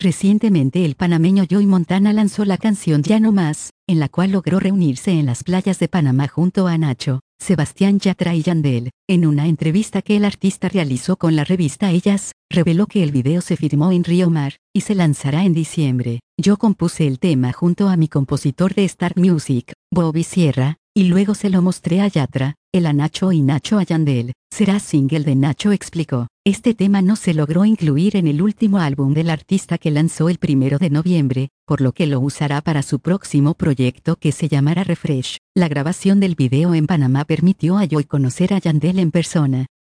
Recientemente el panameño Joey Montana lanzó la canción Ya No Más, en la cual logró reunirse en las playas de Panamá junto a Nacho, Sebastián Yatra y Yandel. En una entrevista que el artista realizó con la revista Ellas, reveló que el video se filmó en Río Mar, y se lanzará en diciembre. Yo compuse el tema junto a mi compositor de Star Music, Bobby Sierra, y luego se lo mostré a Yatra, él a Nacho y Nacho a Yandel. Será single de Nacho, explicó. Este tema no se logró incluir en el último álbum del artista que lanzó el 1 de noviembre, por lo que lo usará para su próximo proyecto que se llamará Refresh. La grabación del video en Panamá permitió a Joey conocer a Yandel en persona.